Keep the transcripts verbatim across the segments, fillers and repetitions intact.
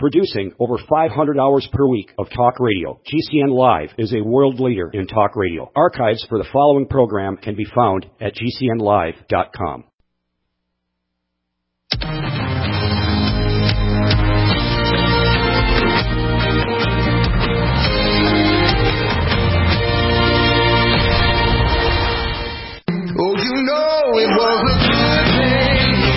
Producing over five hundred hours per week of talk radio, G C N Live is a world leader in talk radio. Archives for the following program can be found at G C N live dot com. Oh, you know it was a good day.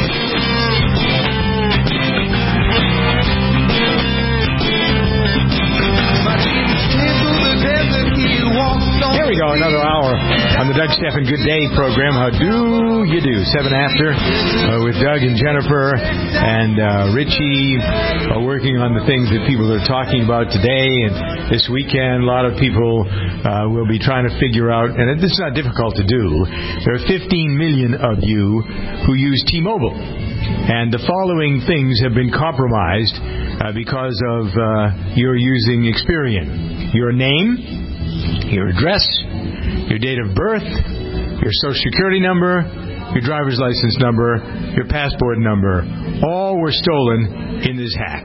Here we go, another hour on the Doug Stephan Good Day program. How do you do? Seven after uh, with Doug and Jennifer and uh, Richie uh, working on the things that people are talking about today. And this weekend, a lot of people uh, will be trying to figure out, and this is not difficult to do. There are fifteen million of you who use T-Mobile. And the following things have been compromised uh, because of uh, your using Experian. Your name, your address, your date of birth, your social security number, your driver's license number, your passport number, all were stolen in this hack.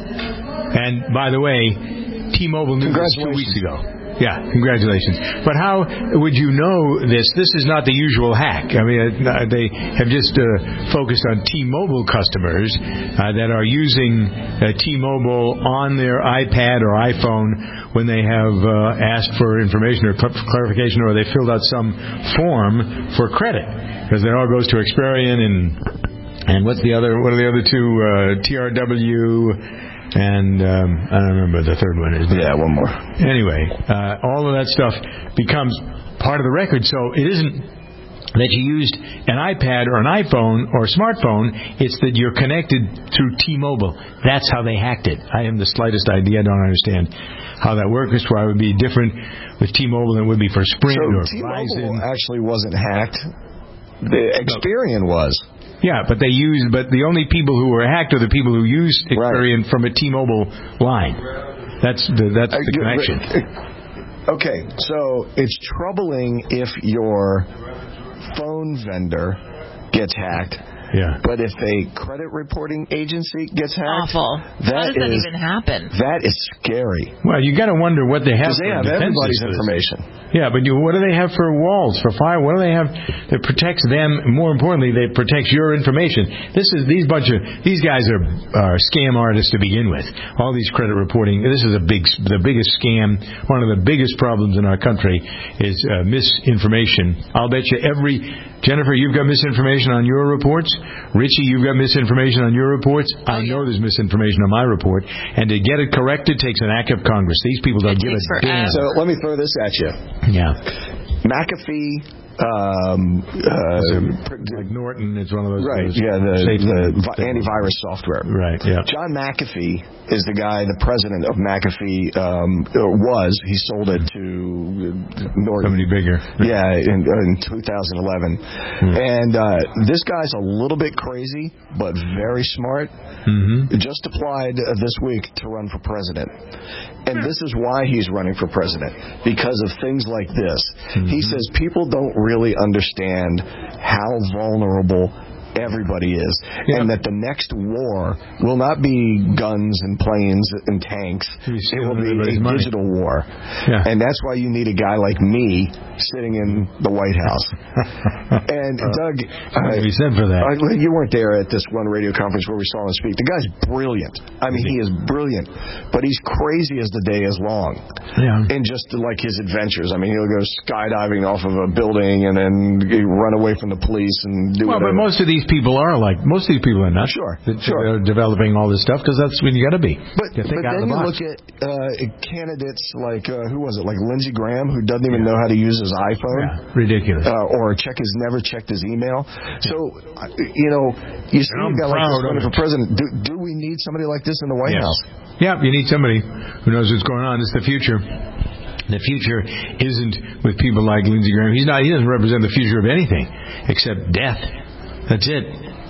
And by the way, T-Mobile knew this two weeks ago. Yeah, congratulations. But how would you know this? This is not the usual hack. I mean, uh, they have just uh, focused on T-Mobile customers uh, that are using uh, T-Mobile on their iPad or iPhone when they have uh, asked for information or cl- clarification, or they filled out some form for credit, because it all goes to Experian and and what's the other? What are the other two? Uh, T R W. And um, I don't remember the third one is. Yeah, one more. Anyway, uh, all of that stuff becomes part of the record. So it isn't that you used an iPad or an iPhone or a smartphone. It's that you're connected through T-Mobile. That's how they hacked it. I have the slightest idea. I don't understand how that works. That's why it would be different with T-Mobile than it would be for Sprint so or T-Mobile Verizon. Actually wasn't hacked. The Experian was. Yeah, but they used, but the only people who were hacked are the people who used Experian right. from a T-Mobile line. That's the that's the connection. Okay, so it's troubling if your phone vendor gets hacked. Yeah. But if a credit reporting agency gets hacked, awful. That How does that is, even happen? That is scary. Well, you got to wonder what they have. Because they have everybody's information. Yeah, but you, what do they have for walls, for fire? What do they have that protects them? More importantly, they protects your information. This is these bunch of these guys are are scam artists to begin with. All these credit reporting. This is a big, the biggest scam. One of the biggest problems in our country is uh, misinformation. I'll bet you every. Jennifer, you've got misinformation on your reports. Richie, you've got misinformation on your reports. I know there's misinformation on my report. And to get it corrected takes an act of Congress. These people don't give a damn. So let me throw this at you. Yeah. McAfee. Um, uh, like Norton is one of those. Right, those yeah, the, the vi- antivirus software. Right, yeah. John McAfee is the guy, the president of McAfee, um, was. He sold it to Norton. Somebody bigger. Yeah, in, in two thousand eleven. Hmm. And uh, this guy's a little bit crazy, but very smart. Mm-hmm. Just applied uh, this week to run for president. And this is why he's running for president, because of things like this. Mm-hmm. He says people don't really understand how vulnerable everybody is, yeah. and that the next war will not be guns and planes and tanks. It will be a money. digital war. Yeah. And that's why you need a guy like me sitting in the White House. And uh, Doug, uh, be said for that. Uh, you weren't there at this one radio conference where we saw him speak. The guy's brilliant. I mean, he is brilliant, but he's crazy as the day is long. Yeah. And just like his adventures. I mean, he'll go skydiving off of a building and then run away from the police and do well, whatever. But most of these people are like, most of these people are not. Sure, that, sure. They're developing all this stuff because that's when you got to be. But, but then the you box. look at uh, candidates like, uh, who was it, like Lindsey Graham, who doesn't even yeah. know how to use his iPhone. Yeah, ridiculous. Uh, or check his, never checked his email. So, uh, you know, you see a guy like this running for president. Do, do we need somebody like this in the White yes. House? Yeah, you need somebody who knows what's going on. It's the future. The future isn't with people like Lindsey Graham. He's not. He doesn't represent the future of anything except death. That's it.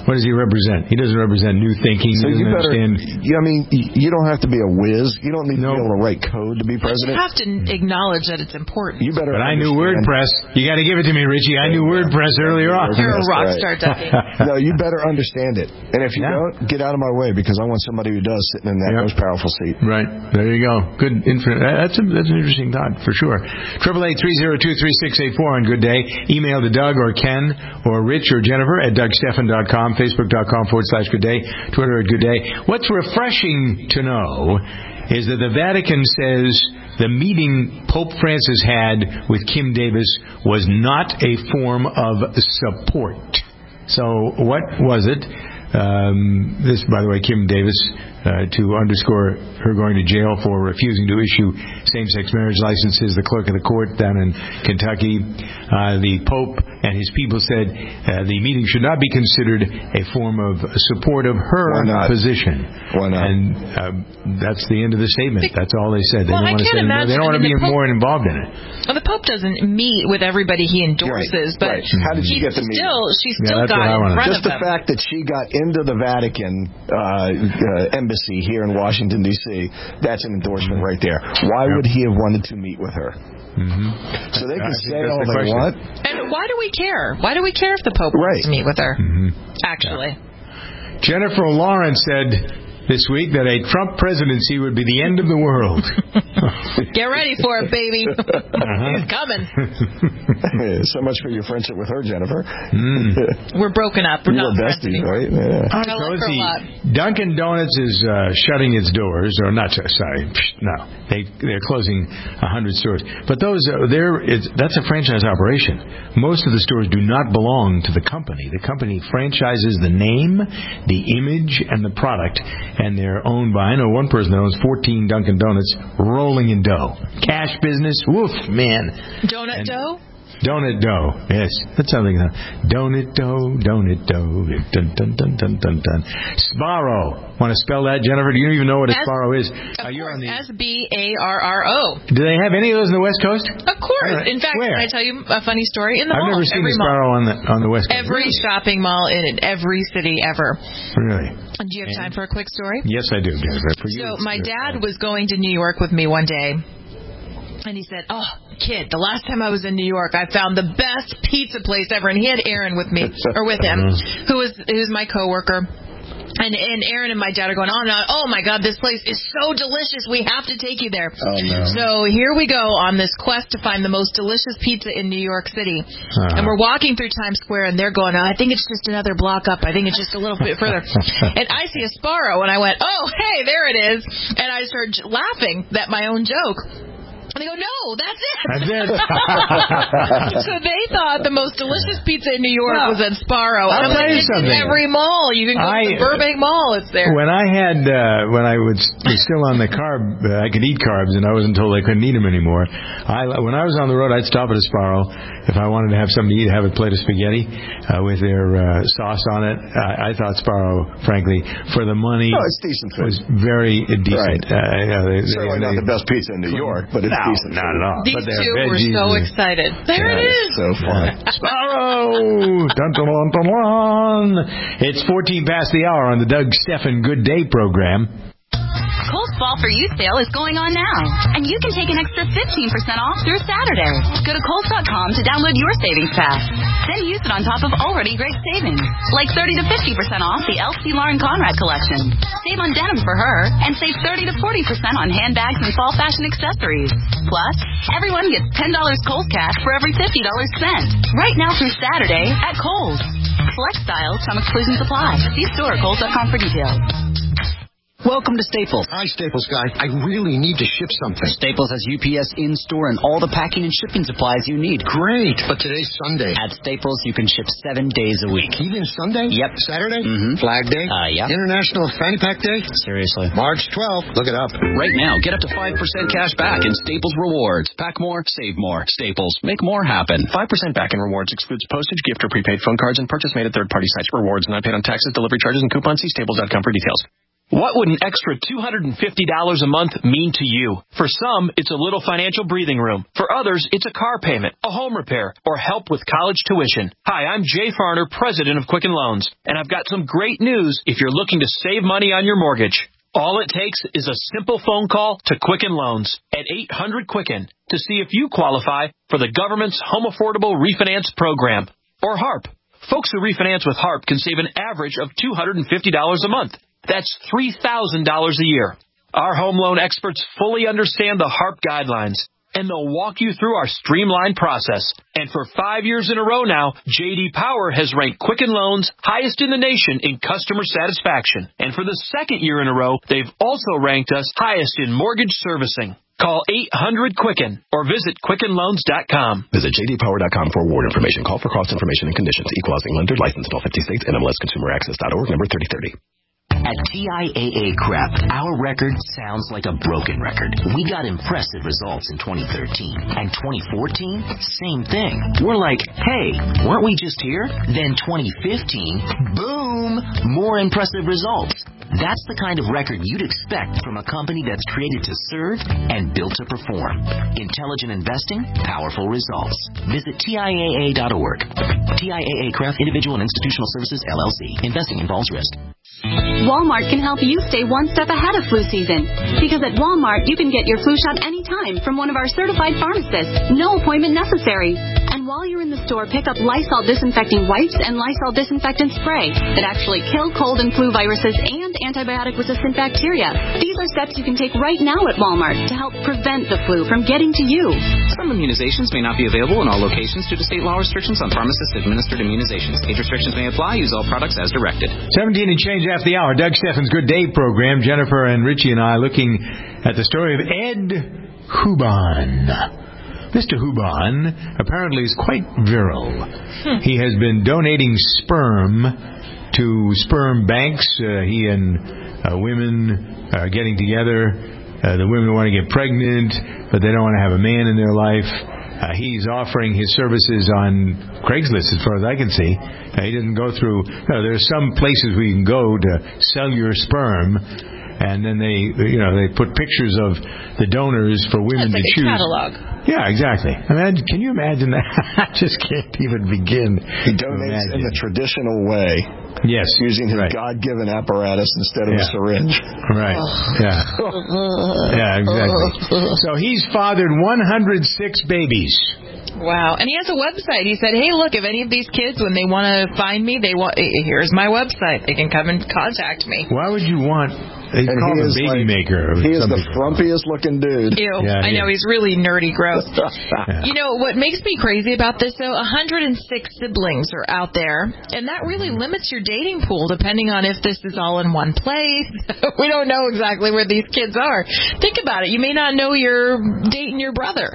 What does he represent? He doesn't represent new thinking. So he you better, understand. you, I mean, you don't have to be a whiz. You don't need No. to be able to write code to be president. You have to acknowledge that it's important. You better. But I knew understand- WordPress. You got to give it to me, Richie. I knew WordPress earlier on. You're a That's rock right. star, Ducky. No, you better understand it. And if you Yeah. don't, get out of my way because I want somebody who does sitting in that Yep. most powerful seat. Right. There you go. Good. Infinite. That's a, that's an interesting thought for sure. Triple eight three zero two three six eight four on Good Day. Email to Doug or Ken or Rich or Jennifer at doug stephan dot com, facebook dot com forward slash Good Day, Twitter at Good Day. What's refreshing to know is that the Vatican says the meeting Pope Francis had with Kim Davis was not a form of support. So what was it? Um, this, by the way, Kim Davis, uh, to underscore her going to jail for refusing to issue same-sex marriage licenses, the clerk of the court down in Kentucky. Uh, the Pope and his people said uh, the meeting should not be considered a form of support of her Why not? position. Why not? And uh, that's the end of the statement. That's all they said. They Well, don't I want to can't say imagine- They don't I want to mean, be the Pope- more involved in it. Well, the Pope doesn't meet with everybody he endorses, Right, but right. How did she he get the meeting? still, she Yeah, still that's what I got in wanna know. front Just of the him. fact that she got into the Vatican uh, uh, embassy here in Washington, D C, that's an endorsement right there. Why Yep. would he have wanted to meet with her? Mm-hmm. So they I can think say that's all the they question. want. And why do we care? Why do we care if the Pope Right. wants to meet with her? Mm-hmm. Actually. Jennifer Lawrence said this week that a Trump presidency would be the end of the world. Get ready for it, baby. Uh-huh. He's coming. So much for your friendship with her, Jennifer. Mm. We're broken up. We're You not were friends besties, anymore. right? Yeah. All right, I so like let's her a see. lot. Dunkin' Donuts is uh, shutting its doors, or not? Sorry, no, they they're closing a hundred stores. But those, uh, there, it's, that's a franchise operation. Most of the stores do not belong to the company. The company franchises the name, the image, and the product, and they're owned by. I know one person that owns fourteen Dunkin' Donuts, rolling in dough. Cash business, woof, man. Donut And- dough? Donut dough, yes, that's something. Donut dough, donut dough, dun dun dun dun dun dun. Sbarro, want to spell that, Jennifer? Do you even know what a S- Sbarro is? Of Are you course, on the? S B A R R O. Do they have any of those on the West Coast? Of course. All right. In fact, Where? can I tell you a funny story? In the I've mall. never seen every a mall. Sbarro on the on the West Coast. Every shopping mall in every city ever. Really? Do you have And- time for a quick story? Yes, I do, Jennifer. For you, So it's- my dad was going to New York with me one day, and he said, "Oh, kid, the last time I was in New York, I found the best pizza place ever." And he had Aaron with me, or with him, who was who's my coworker. And and Aaron and my dad are going on and on. Oh my God, this place is so delicious. We have to take you there. Oh, no. So here we go on this quest to find the most delicious pizza in New York City. Uh-huh. And we're walking through Times Square, and they're going, oh, I think it's just another block up. I think it's just a little bit further. And I see a Sbarro, and I went, oh, hey, there it is. And I started j- laughing at my own joke. And they go, no, that's it. That's it. So they thought the most delicious pizza in New York Well, was at Sbarro. I'll And I'm tell like, you it's in something. every mall. You can go I- to the Burbank Mall. It's there. When I had, uh, when I was, was still on the carb, uh, I could eat carbs, and I wasn't told I couldn't eat them anymore. I, when I was on the road, I'd stop at a Sbarro if I wanted to have something to eat. Have a plate of spaghetti uh, with their uh, sauce on it. I, I thought Sbarro, frankly, for the money, No, it's decent food. was very decent. Right. Uh, you know, they, Certainly they, not the best pizza in New York, but it's no, decent. not food. at all. These but their two were veggies so are- excited. There That it is is. so fun. Sparrow! Dun, dun, dun, dun, dun. It's fourteen past the hour on the Doug Stephan Good Day program. Kohl's Fall for You sale is going on now, and you can take an extra fifteen percent off through Saturday. Go to Kohl's dot com to download your savings pass. Then use it on top of already great savings, like thirty to fifty percent off the L C Lauren Conrad collection. Save on denim for her, and save thirty to forty percent on handbags and fall fashion accessories. Plus, everyone gets ten dollars Kohl's cash for every fifty dollars spent. Right now through Saturday at Kohl's. Select styles, some exclusions apply. See store at Kohl's dot com for details. Welcome to Staples. Hi, Staples guy. I really need to ship something. Staples has U P S in-store and all the packing and shipping supplies you need. Great, but today's Sunday. At Staples, you can ship seven days a week. Even Sunday? Yep. Saturday? Mm-hmm. Flag Day? Uh, yeah. International Fanny Pack Day? Seriously. March twelfth. Look it up. Right now, get up to five percent cash back in Staples Rewards. Pack more, save more. Staples. Make more happen. five percent back in rewards excludes postage, gift, or prepaid phone cards and purchase made at third-party sites. Rewards not paid on taxes, delivery charges, and coupons. See staples dot com for details. What would an extra two hundred fifty dollars a month mean to you? For some, it's a little financial breathing room. For others, it's a car payment, a home repair, or help with college tuition. Hi, I'm Jay Farner, president of Quicken Loans, and I've got some great news if you're looking to save money on your mortgage. All it takes is a simple phone call to Quicken Loans at eight hundred Quicken to see if you qualify for the government's Home Affordable Refinance Program, or HARP. Folks who refinance with HARP can save an average of two hundred fifty dollars a month. That's three thousand dollars a year. Our home loan experts fully understand the HARP guidelines, and they'll walk you through our streamlined process. And for five years in a row now, J D Power has ranked Quicken Loans highest in the nation in customer satisfaction. And for the second year in a row, they've also ranked us highest in mortgage servicing. Call eight hundred Quicken or visit Quicken Loans dot com. Visit J D Power dot com for award information. Call for cost information and conditions. Equal housing lender. Licensed in all fifty states. N M L S Consumer Access dot org. Number thirty thirty. At T I A A C R E P, our record sounds like a broken record. We got impressive results in twenty thirteen. And twenty fourteen, same thing. We're like, hey, weren't we just here? Then twenty fifteen, boom, more impressive results. That's the kind of record you'd expect from a company that's created to serve and built to perform. Intelligent investing, powerful results. Visit T I A A dot org. T I A A C R E P, Individual and Institutional Services, L L C. Investing involves risk. Walmart can help you stay one step ahead of flu season. Because at Walmart, you can get your flu shot anytime from one of our certified pharmacists. No appointment necessary. And while you're in the store, pick up Lysol disinfecting wipes and Lysol disinfectant spray that actually kill cold and flu viruses and antibiotic-resistant bacteria. These are steps you can take right now at Walmart to help prevent the flu from getting to you. Some immunizations may not be available in all locations due to state law restrictions on pharmacist-administered immunizations. Age restrictions may apply. Use all products as directed. seventeen and change after the hour. Doug Steffens' Good Day program. Jennifer and Richie and I looking at the story of Ed Huban. Mister Huban apparently is quite virile. Hmm. He has been donating sperm to sperm banks. Uh, he and uh, women are getting together. Uh, the women want to get pregnant, but they don't want to have a man in their life. Uh, he's offering his services on Craigslist, as far as I can see. Uh, he doesn't go through... No, there's some places where you can go to sell your sperm, and then they, you know, they put pictures of the donors for women That's like to choose. A catalog. Yeah, exactly. I mean, can you imagine that? I just can't even begin. He donates in the traditional way. Yes. Using his right. God-given apparatus instead of yeah. a syringe. Right. Yeah. Yeah, exactly. So he's fathered one hundred six babies. Wow. And he has a website. He said, hey, look, if any of these kids, when they want to find me, they want, here's my website. They can come and contact me. Why would you want... They call him a baby like, maker. He is the frumpiest looking dude. Ew. Yeah, I know, is. he's really nerdy, gross. yeah. You know, what makes me crazy about this, though, one hundred six siblings are out there, and that really limits your dating pool, depending on if this is all in one place. We don't know exactly where these kids are. Think about it. You may not know you're dating your brother.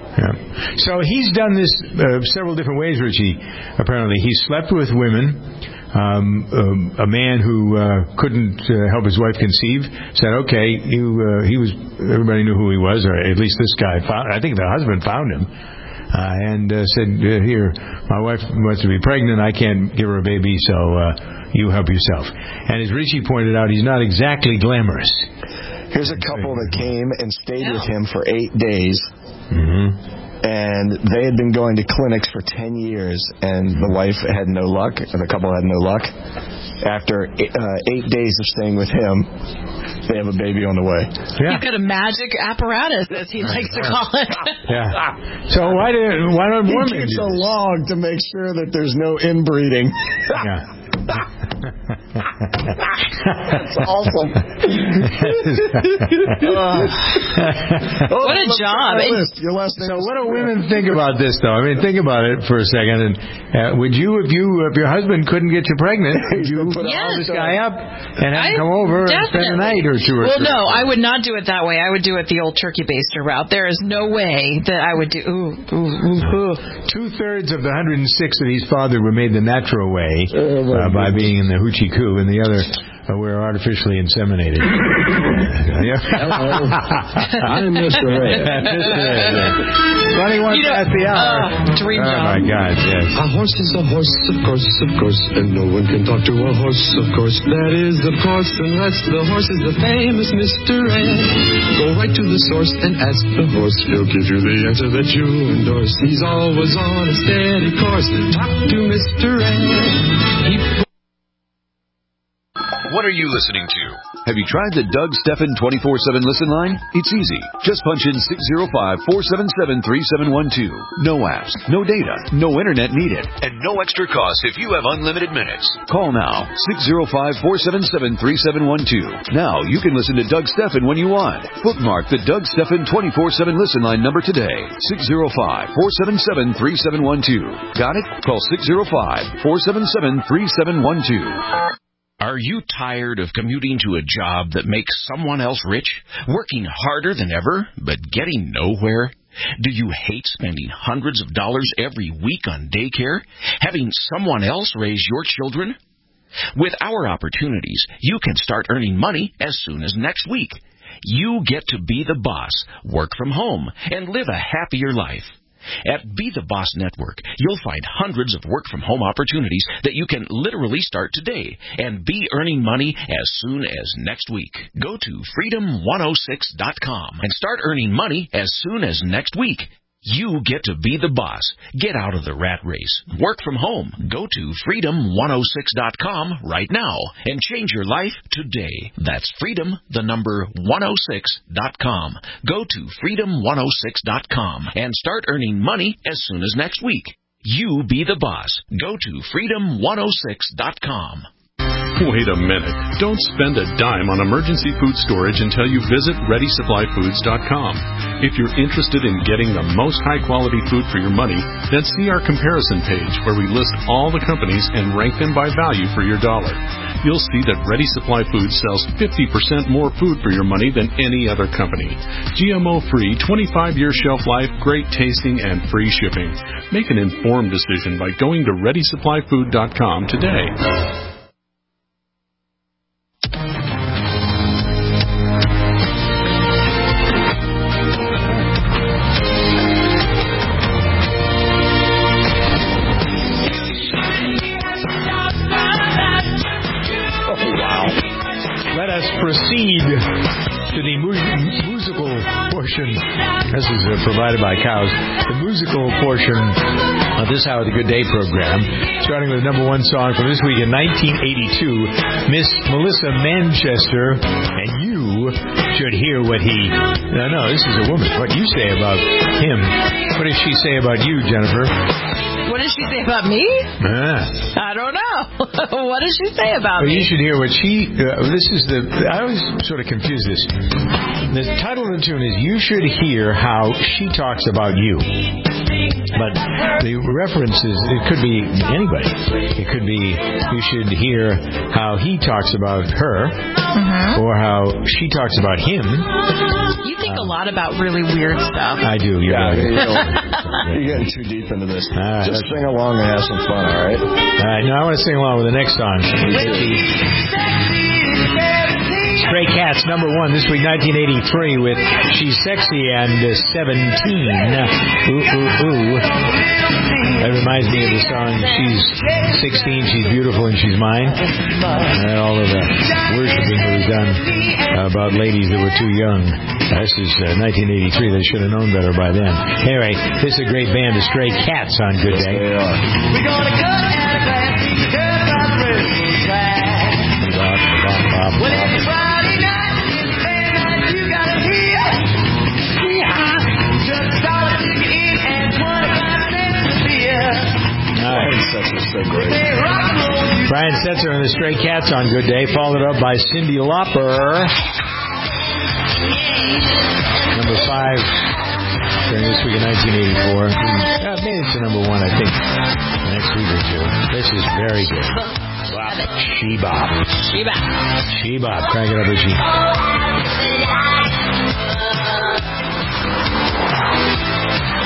Yeah. So he's done this uh, several different ways, Richie, apparently. He slept with women. Um, um, a man who uh, couldn't uh, help his wife conceive said, okay, you, uh, he was, everybody knew who he was, or at least this guy found, I think the husband found him, uh, and uh, said, uh, here, my wife wants to be pregnant, I can't give her a baby, so uh, you help yourself. And as Richie pointed out, he's not exactly glamorous. Here's a couple that came and stayed yeah. with him for eight days. Mm-hmm. And they had been going to clinics for ten years, and the wife had no luck, and the couple had no luck. After uh, eight days of staying with him, they have a baby on the way. Yeah. You've got a magic apparatus, as he likes to call it. Yeah. So why do why don't women He keeps do a log to make sure that there's no inbreeding. Yeah. That's awesome. oh, what a job. Your last name so what do women think about this, though? I mean, think about it for a second. And uh, would you, if you, if your husband couldn't get you pregnant, would you put yes. this guy up and have him come over definitely. and spend a night or two or Well, three? no, I would not do it that way. I would do it the old turkey baster route. There is no way that I would do. Ooh, ooh, ooh, ooh. Two thirds of the one hundred six that he's fathered were made the natural way uh, by being in the hoochie coo, and the other uh, were artificially inseminated. uh, Hello. I'm Mister Ed. Mister Ed, yeah. twenty-one You know, past the hour. Uh, dream oh, job. my God, yes. A horse is a horse, of course, of course, and no one can talk to a horse, of course. That is, of course, unless the horse is the famous Mister Ed. Go right to the source and ask the horse. He'll give you the answer that you endorse. He's always on a steady course. Talk to Mister Ed. He What are you listening to? Have you tried the Doug Stephan twenty-four seven listen line? It's easy. Just punch in six zero five, four seven seven, three seven one two. No apps, no data, no internet needed, and no extra cost if you have unlimited minutes. Call now, six zero five, four seven seven, three seven one two. Now you can listen to Doug Stephan when you want. Bookmark the Doug Stephan twenty-four seven listen line number today, six zero five, four seven seven, three seven one two. Got it? Call six zero five, four seven seven, three seven one two. Are you tired of commuting to a job that makes someone else rich, working harder than ever, but getting nowhere? Do you hate spending hundreds of dollars every week on daycare, having someone else raise your children? With our opportunities, you can start earning money as soon as next week. You get to be the boss, work from home, and live a happier life. At Be the Boss Network, you'll find hundreds of work-from-home opportunities that you can literally start today and be earning money as soon as next week. Go to freedom one oh six dot com and start earning money as soon as next week. You get to be the boss. Get out of the rat race. Work from home. Go to freedom one oh six dot com right now and change your life today. That's freedom, the number one oh six dot com. Go to freedom one oh six dot com and start earning money as soon as next week. You be the boss. Go to freedom one oh six dot com. Wait a minute. Don't spend a dime on emergency food storage until you visit ready supply foods dot com. If you're interested in getting the most high-quality food for your money, then see our comparison page where we list all the companies and rank them by value for your dollar. You'll see that Ready Supply Foods sells fifty percent more food for your money than any other company. G M O-free, twenty-five year shelf life, great tasting, and free shipping. Make an informed decision by going to ready supply food dot com today. Proceed to the mu- musical portion. This is uh, provided by Cows. The musical portion of this Hour of the Good Day program, starting with the number one song from this week in nineteen eighty-two, Miss Melissa Manchester, and you should hear what he... No, no, this is a woman. What you say about him. What does she say about you, Jennifer? What does she say about me? Ah. I don't know. What does she say about well, me? You should hear what she... Uh, this is the... I always sort of confuse this. The title of the tune is You Should Hear How She Talks About You. But the reference is... It could be anybody. It could be you should hear how he talks about her, mm-hmm. or how she talks about him. You think um, a lot about really weird stuff. I do. You're, yeah, right. you know, you're getting too deep into this. Uh, Just sing along and have some fun, all right? All right, now I want to sing along with the next song. Stray Cats, number one this week, nineteen eighty-three, with She's Sexy and uh, seventeen. Ooh, ooh, ooh. That reminds me of the song She's sixteen, She's Beautiful, and She's Mine. And all of the worshiping that was done about ladies that were too young. This is uh, nineteen eighty-three. They should have known better by then. Anyway, this is a great band, the Stray Cats, on Good Day. Yes, they are. We're gonna cut out a glass, cut out the railroad track. Well, it's Friday night, it's Saturday night, you gotta hear. Yeah, just a dollar ticket in and twenty-five cents a beer. Brian Setzer's so great. Brian Setzer and the Stray Cats on Good Day, followed up by Cyndi Lauper. Number five during this week in nineteen eighty-four. Uh, maybe it's the number one, I think, the next week or two. This is very good. She-bop. She-bop. She-bop. Crank it up, Richie.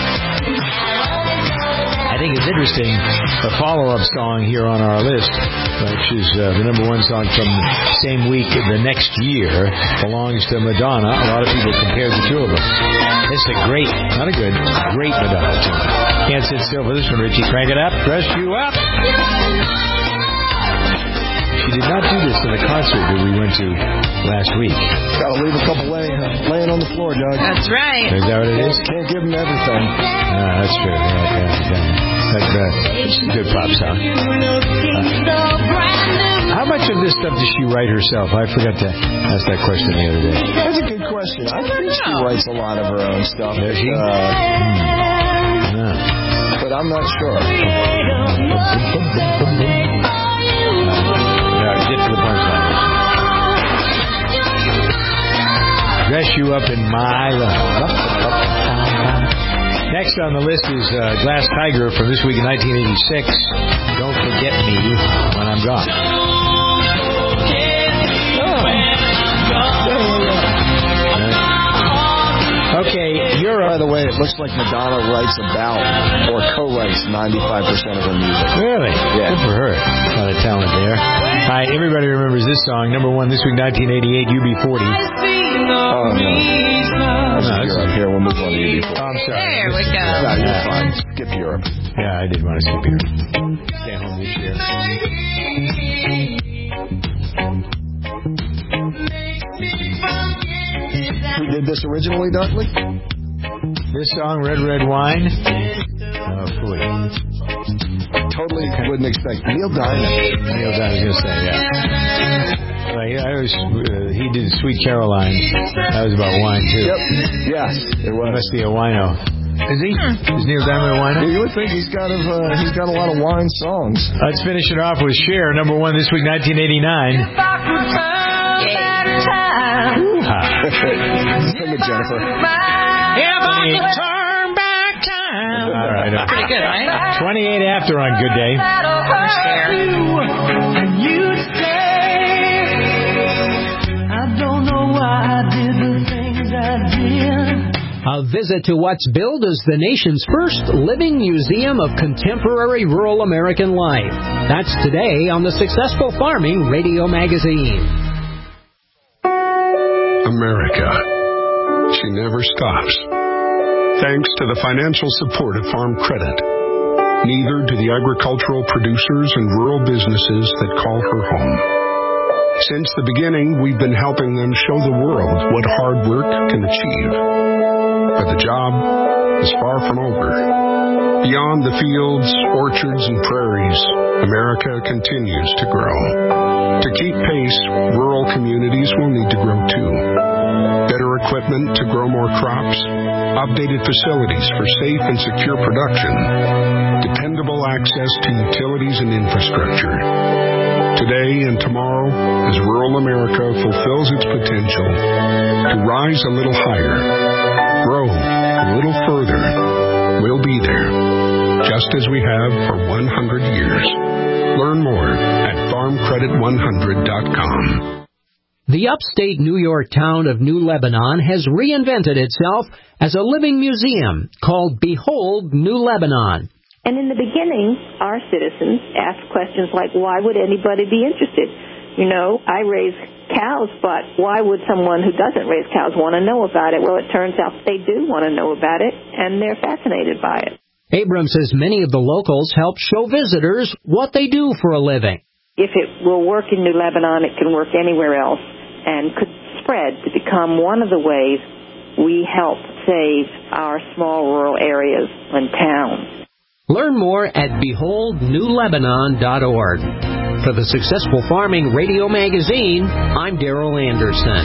I think it's interesting, the follow-up song here on our list which is uh, the number one song from the same week the next year, belongs to Madonna. A lot of people compared the two of them. This is a great, not a good, great Madonna tune. Can't sit still for this one, Richie. Crank it up, dress you up. She did not do this at a concert that we went to last week. Got to leave a couple laying, laying on the floor, Doug. That's right. Is that what it is? Can't give them everything. No, that's true. Yeah, yeah, yeah. That's uh, it's a good pop song. Uh, how much of this stuff does she write herself? I forgot to ask that question the other day. That's a good question. I think she writes a lot of her own stuff. Does she? Uh, hmm. no. But I'm not sure. Get to the punchline. Dress you up in my love. Next on the list is uh, Glass Tiger from this week in nineteen eighty-six. Don't forget me when I'm gone. Oh. Okay, you're. By the way, it looks like Madonna writes about or co-writes ninety-five percent of her music. Really? Yeah. Good for her. A lot of talent there. All right, everybody remembers this song. Number one this week, nineteen eighty-eight, U B forty. Oh, no. No, Europe. Here, we'll move on to U B forty. Oh, I'm sorry. There we go. No, you're fine. Skip Europe. Yeah, I did want to skip Europe. Stay home this year. Who did this originally, Dudley? This song, Red Red Wine. Oh, boy. Totally wouldn't expect Neil Diamond. Neil Diamond, I was going to say, yeah. Like, I was, uh, he did Sweet Caroline. That was about wine, too. Yep. Yes, it was. Must be a wino. Is he? Is Neil Diamond a wino? Yeah, you would think he's got a, uh, he's got a lot of wine songs. Let's finish it off with Cher, number one this week, nineteen eighty-nine. Sing it, Jennifer. If I could turn back time. All right. Okay. Pretty good, right? twenty-eight after on Good Day. I don't know why I did the things I did. A visit to what's billed as the nation's first living museum of contemporary rural American life. That's today on the Successful Farming Radio Magazine. America. She never stops. Thanks to the financial support of Farm Credit. Neither do the agricultural producers and rural businesses that call her home. Since the beginning, we've been helping them show the world what hard work can achieve. But the job is far from over. Beyond the fields, orchards, and prairies, America continues to grow. To keep pace, rural communities will need to grow too. Better equipment to grow more crops, updated facilities for safe and secure production, dependable access to utilities and infrastructure. Today and tomorrow, as rural America fulfills its potential to rise a little higher, grow a little further, we'll be there, just as we have for one hundred years. Learn more at farm credit one hundred dot com. The upstate New York town of New Lebanon has reinvented itself as a living museum called Behold New Lebanon. And in the beginning, our citizens asked questions like, why would anybody be interested? You know, I raise cows, but why would someone who doesn't raise cows want to know about it? Well, it turns out they do want to know about it, and they're fascinated by it. Abram says many of the locals help show visitors what they do for a living. If it will work in New Lebanon, it can work anywhere else and could spread to become one of the ways we help save our small rural areas and towns. Learn more at behold new lebanon dot org. For the Successful Farming Radio Magazine, I'm Darrell Anderson.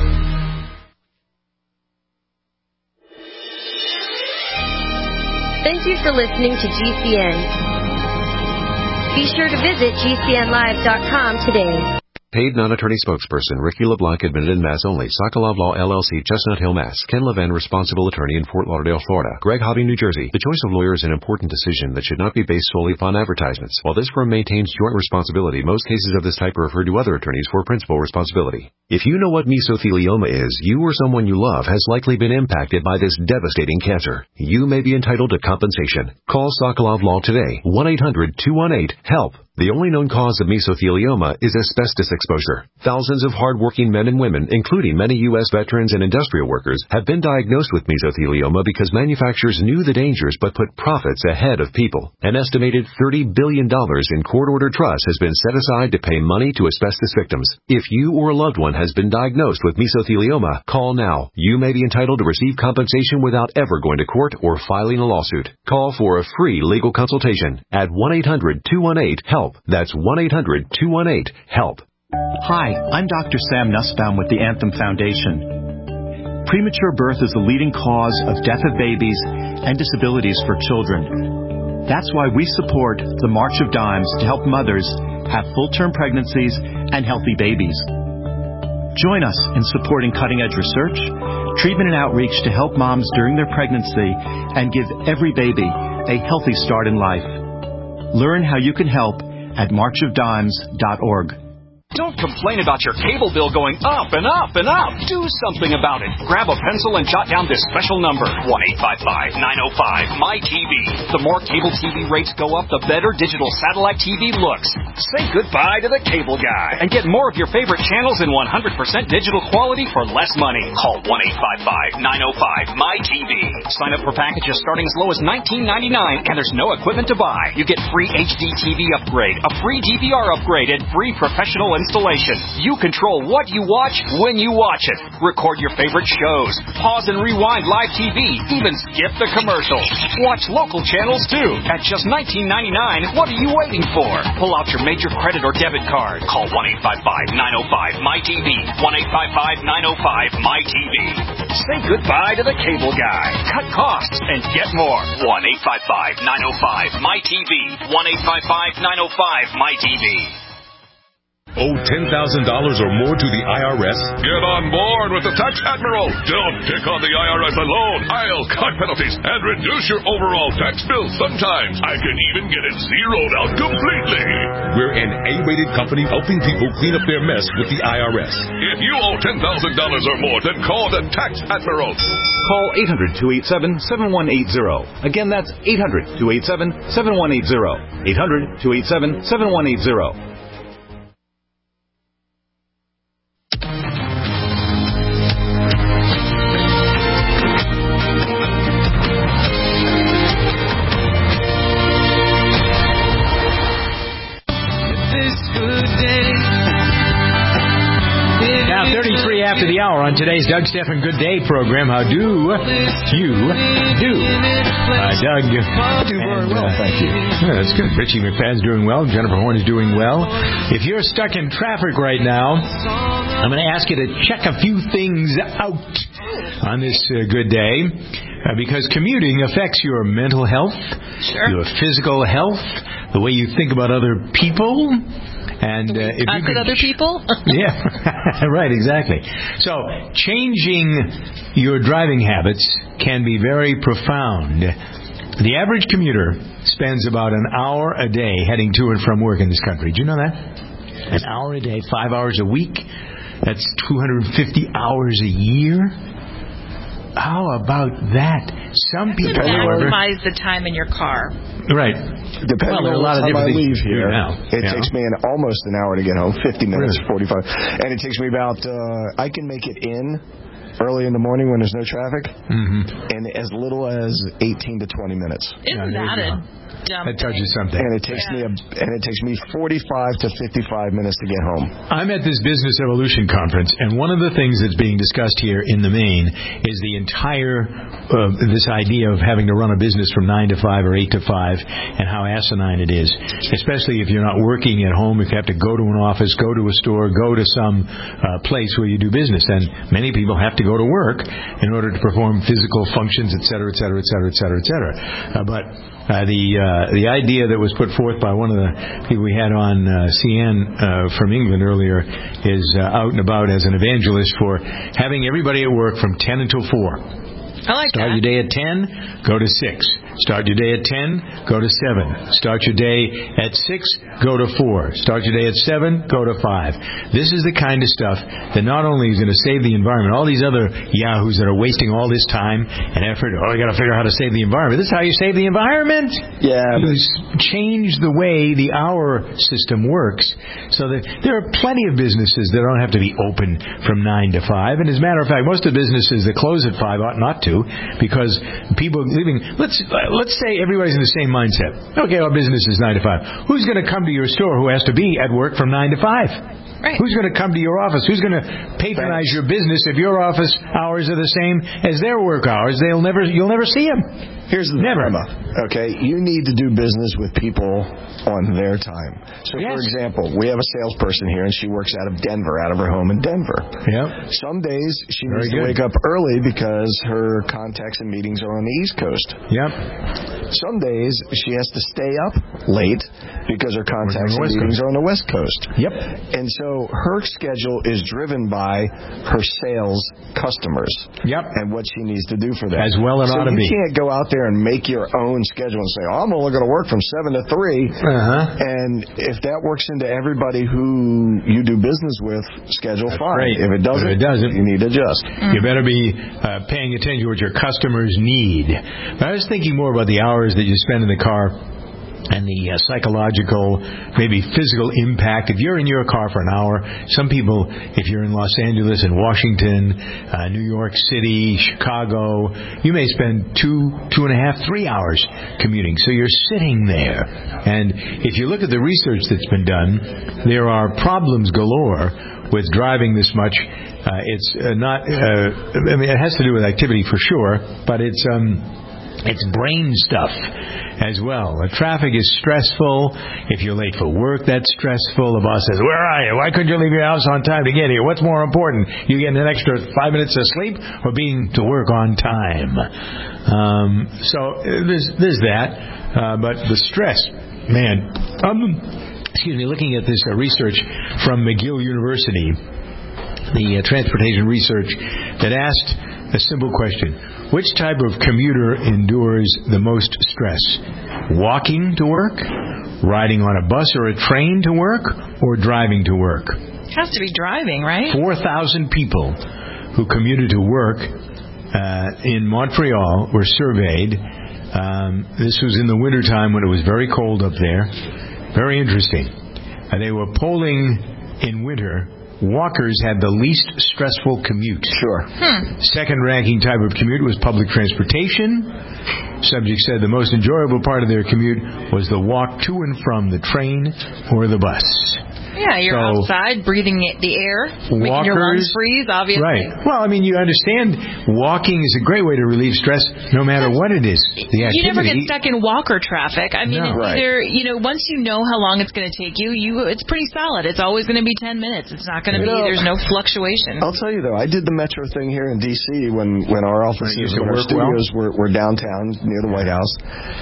Thank you for listening to G C N. Be sure to visit G C N live dot com today. Paid non-attorney spokesperson Ricky LeBlanc, admitted in Mass only. Sokolov Law, L L C, Chestnut Hill, Mass. Ken Levin, responsible attorney in Fort Lauderdale, Florida. Greg Hobby, New Jersey. The choice of lawyer is an important decision that should not be based solely upon advertisements. While this firm maintains joint responsibility, most cases of this type are referred to other attorneys for principal responsibility. If you know what mesothelioma is, you or someone you love has likely been impacted by this devastating cancer. You may be entitled to compensation. Call Sokolov Law today. one eight hundred two one eight HELP. The only known cause of mesothelioma is asbestos exposure. Thousands of hardworking men and women, including many U S veterans and industrial workers, have been diagnosed with mesothelioma because manufacturers knew the dangers but put profits ahead of people. An estimated thirty billion dollars in court-ordered trust has been set aside to pay money to asbestos victims. If you or a loved one has been diagnosed with mesothelioma, call now. You may be entitled to receive compensation without ever going to court or filing a lawsuit. Call for a free legal consultation at one eight hundred two one eight HELP. That's one eight hundred two one eight HELP. Hi, I'm Doctor Sam Nussbaum with the Anthem Foundation. Premature birth is the leading cause of death of babies and disabilities for children. That's why we support the March of Dimes to help mothers have full-term pregnancies and healthy babies. Join us in supporting cutting-edge research, treatment and outreach to help moms during their pregnancy and give every baby a healthy start in life. Learn how you can help at march of dimes dot org. Don't complain about your cable bill going up and up and up. Do something about it. Grab a pencil and jot down this special number, one eight five five nine oh five M Y T V. The more cable T V rates go up, the better digital satellite T V looks. Say goodbye to the cable guy and get more of your favorite channels in one hundred percent digital quality for less money. Call one eight five five nine oh five M Y T V. Sign up for packages starting as low as nineteen ninety-nine, and there's no equipment to buy. You get free H D T V upgrade, a free D V R upgrade, and free professional installation. You control what you watch when you watch it. Record your favorite shows. Pause and rewind live T V. Even skip the commercials. Watch local channels too. At just nineteen ninety-nine, what are you waiting for? Pull out your major credit or debit card. Call one eight five five nine oh five M Y T V. one eight five five nine oh five M Y T V. Say goodbye to the cable guy. Cut costs and get more. one eight five five nine oh five M Y T V. one eight five five nine oh five M Y T V. Owe ten thousand dollars or more to the I R S? Get on board with the Tax Admiral. Don't pick on the I R S alone. I'll cut penalties and reduce your overall tax bill. Sometimes I can even get it zeroed out completely. We're an A-rated company helping people clean up their mess with the I R S. If you owe ten thousand dollars or more, then call the Tax Admiral. Call eight hundred two eight seven seven one eight zero. Again, that's eight hundred two eight seven seven one eight zero. eight hundred two eight seven seven one eight zero. After the hour on today's Doug Stephan Good Day program, how do you do? Uh, Doug. Do very well, uh, thank you. Yeah, that's good. Richie McFadden's doing well. Jennifer Horn is doing well. If you're stuck in traffic right now, I'm going to ask you to check a few things out on this uh, good day, uh, because commuting affects your mental health, sure. your physical health, the way you think about other people. And uh, if you could, other people? Yeah, right, exactly. So changing your driving habits can be very profound. The average commuter spends about an hour a day heading to and from work in this country. Do you know that? An hour a day, five hours a week. That's two hundred fifty hours a year. How about that? Some people, however, maximize the time in your car. Right. Depending well, there are a lot on of time I different leave here, now, it yeah. takes me an, almost an hour to get home, fifty minutes, really? forty-five. And it takes me about, uh, I can make it in early in the morning when there's no traffic, mm-hmm. in as little as eighteen to twenty minutes. Isn't yeah, that a dumb That tells you something. And it takes yeah. me a, and it takes me forty-five to fifty-five minutes to get home. I'm at this Business Evolution conference, and one of the things that's being discussed here in the main is the entire uh, this idea of having to run a business from nine to five or eight to five, and how asinine it is. Especially if you're not working at home, if you have to go to an office, go to a store, go to some uh, place where you do business, and many people have to go to work in order to perform physical functions, et cetera, et cetera, et cetera, et cetera, et cetera. Uh, but Uh, the uh, the idea that was put forth by one of the people we had on uh, C N uh, from England earlier is uh, out and about as an evangelist for having everybody at work from ten until four. I like Start that. your day at ten, go to six. Start your day at ten, go to seven. Start your day at six, go to four. Start your day at seven, go to five. This is the kind of stuff that not only is going to save the environment, all these other yahoos that are wasting all this time and effort, oh, you got to figure out how to save the environment. This is how you save the environment. Yeah. You change the way the hour system works so that there are plenty of businesses that don't have to be open from nine to five. And as a matter of fact, most of the businesses that close at five ought not to, because people leaving, let's let's say everybody's in the same mindset. Okay, our business is nine to five. Who's going to come to your store who has to be at work from nine to five? Right. Who's going to come to your office? Who's going to patronize your business if your office hours are the same as their work hours? They'll never, you'll never see them. Here's the Never. dilemma. Okay, you need to do business with people on their time. So, yes. For example, we have a salesperson here, and she works out of Denver, out of her home in Denver. Yep. Some days she Very needs good. to wake up early because her contacts and meetings are on the East Coast. Yep. Some days she has to stay up late because her contacts and meetings are on the West Coast. Yep. And so her schedule is driven by her sales customers. Yep. And what she needs to do for them. As well it so ought to you be. can't go out there and make your own schedule and say, oh, I'm only going to work from seven to three. Uh-huh. And if that works into everybody who you do business with, schedule fine. Great. If it doesn't, if it doesn't, you need to adjust. You better be uh, paying attention to what your customers need. But I was thinking more about the hours that you spend in the car and the uh, psychological, maybe physical impact. If you're in your car for an hour, some people, if you're in Los Angeles and Washington, uh, New York City, Chicago, you may spend two, two and a half, three hours commuting. So you're sitting there. And if you look at the research that's been done, there are problems galore with driving this much. Uh, it's uh, not, uh, I mean, it has to do with activity for sure, but it's, um, it's brain stuff as well. The traffic is stressful. If you're late for work, that's stressful. The boss says, where are you? Why couldn't you leave your house on time to get here? What's more important? You getting an extra five minutes of sleep or being to work on time? Um, so there's, there's that. Uh, but the stress, man, um, excuse me, looking at this uh, research from McGill University, the uh, transportation research that asked a simple question. Which type of commuter endures the most stress? Walking to work, riding on a bus or a train to work, or driving to work? It has to be driving, right? four thousand people who commuted to work uh, in Montreal were surveyed. Um, this was in the wintertime when it was very cold up there. Very interesting. Uh, they were polling in winter. Walkers had the least stressful commute. Sure. Hmm. Second ranking type of commute was public transportation. Subjects said the most enjoyable part of their commute was the walk to and from the train or the bus. Yeah, you're So, outside, breathing the air, making your walkers- lungs freeze, obviously. Right. Well, I mean, you understand walking is a great way to relieve stress no matter what it is. The activity. You never get stuck in walker traffic. I mean, No. it's Right. either, you know, once you know how long it's going to take you, you it's pretty solid. It's always going to be ten minutes. It's not going to You be, know, there's no fluctuation. I'll tell you, though, I did the metro thing here in D C when, when our offices, used to when our work well? studios were, were downtown near the White House.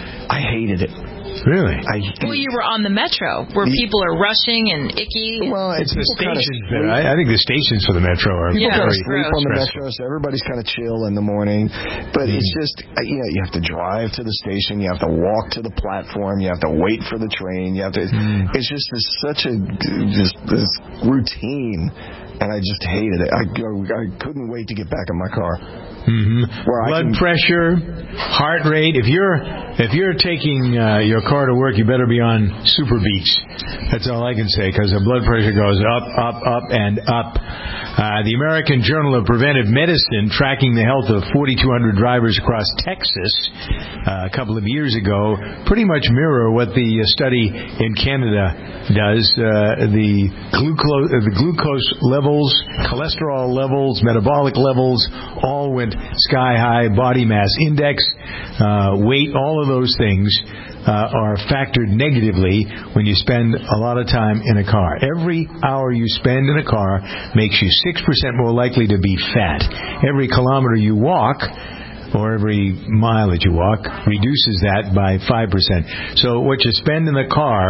I hated it. Really? I, Well, you were on the metro where The- people are rushing and icky. well, It's the people kinda stations. sleep. I, I think the stations for the metro are People Yeah, kind of very sleep on the stressful. metro, so everybody's kind of chill in the morning. But it's just, uh, you know, you have to drive to the station, you have to walk to the platform, you have to wait for the train, you have to. Mm. It's just it's such a just this routine, and I just hated it. I I couldn't wait to get back in my car. Mm-hmm. Where I Blood can- pressure, heart rate. If you're if you're taking uh, your car to work, you better be on Super Beats. That's all I can say, because the blood pressure goes up, up, up, and up. Uh, the American Journal of Preventive Medicine, tracking the health of forty-two hundred drivers across Texas uh, a couple of years ago, pretty much mirror what the uh, study in Canada does. Uh, the glucose, uh, the glucose levels, cholesterol levels, metabolic levels, all went sky high. Body mass index, uh, weight, all of those things uh, are factored negatively when you spend a lot of time in a car. Every hour you spend in a car makes you six percent more likely to be fat. Every kilometer you walk, or every mile that you walk, reduces that by five percent. So what you spend in the car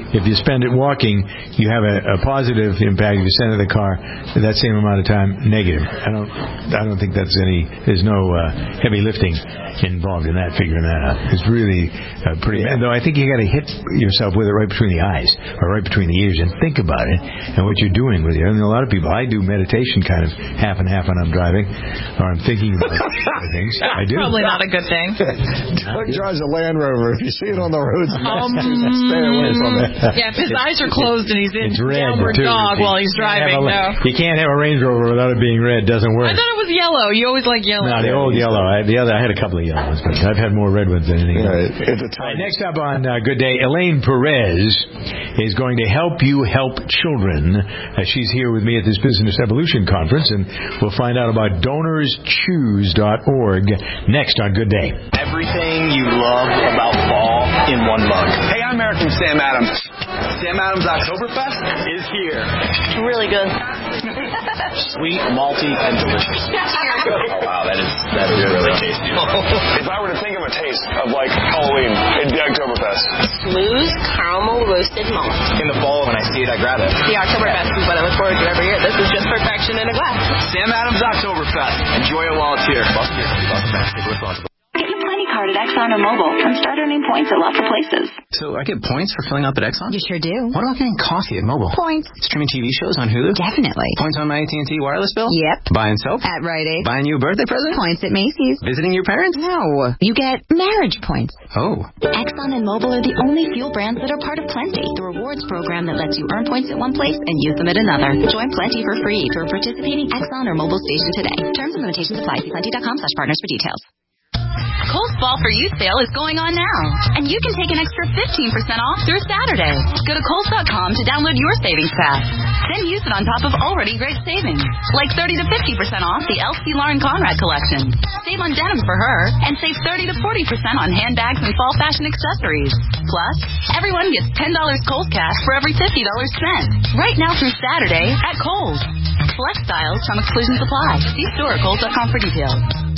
if you spend it walking, you have a, a positive impact. If you spend it in the car, that same amount of time, negative. I don't, I don't think that's any. There's no uh, heavy lifting involved in that. Figuring that out, it's really uh, pretty. Yeah. Though I think you got to hit yourself with it right between the eyes or right between the ears and think about it and what you're doing with it. I mean, a lot of people. I do meditation kind of half and half when I'm driving, or I'm thinking about things. I do. Probably not a good thing. Doug drives a Land Rover. If you see it on the roads, um, stay away from it. Yeah, if his eyes are closed and he's in downward too. dog while he's driving, a, no. You can't have a Range Rover without it being red. Doesn't work. I thought it was yellow. You always like yellow. No, the old yellow. I, the other, I had a couple of yellow ones, but I've had more red ones than anything else. Right. Right, next up on uh, Good Day, Elaine Perez is going to help you help children. Uh, she's here with me at this Business Evolution Conference, and we'll find out about donors choose dot org next on Good Day. Everything you love about fall in one mug. Hey, I'm Eric from Sam Adams. Sam Adams Oktoberfest is here. Really good. Sweet, malty, and delicious. Oh, wow, that is that is really tasty. If I were to think of a taste of like Halloween, it'd be Oktoberfest. Smooth caramel roasted malt. In the fall, when I see it, I grab it. The Oktoberfest is what I look forward to every year. This is just perfection in a glass. Sam Adams Oktoberfest. Enjoy it while it's here. Bust here. Bust back. Take responsibility. Get your Plenty card at Exxon or Mobil and start earning points at lots of places. So I get points for filling up at Exxon? You sure do. What about getting coffee at Mobil? Points. Streaming T V shows on Hulu? Definitely. Points on my A T and T wireless bill? Yep. Buying soap? At Rite Aid. Buying you a birthday present? Points at Macy's. Visiting your parents? No. You get marriage points. Oh. Exxon and Mobil are the only fuel brands that are part of Plenty, the rewards program that lets you earn points at one place and use them at another. Join Plenty for free for a participating Exxon or Mobil station today. Terms and limitations apply. See plenty dot com slash partners for details. Kohl's Fall for You sale is going on now, and you can take an extra fifteen percent off through Saturday. Go to Kohl's dot com to download your savings pass. Then use it on top of already great savings, like thirty to fifty percent off the L C Lauren Conrad collection. Save on denim for her, and save thirty to forty percent on handbags and fall fashion accessories. Plus, everyone gets ten dollars Kohl's cash for every fifty dollars spent. Right now through Saturday at Kohl's. Select styles, some exclusions apply. See store at Kohl's dot com for details.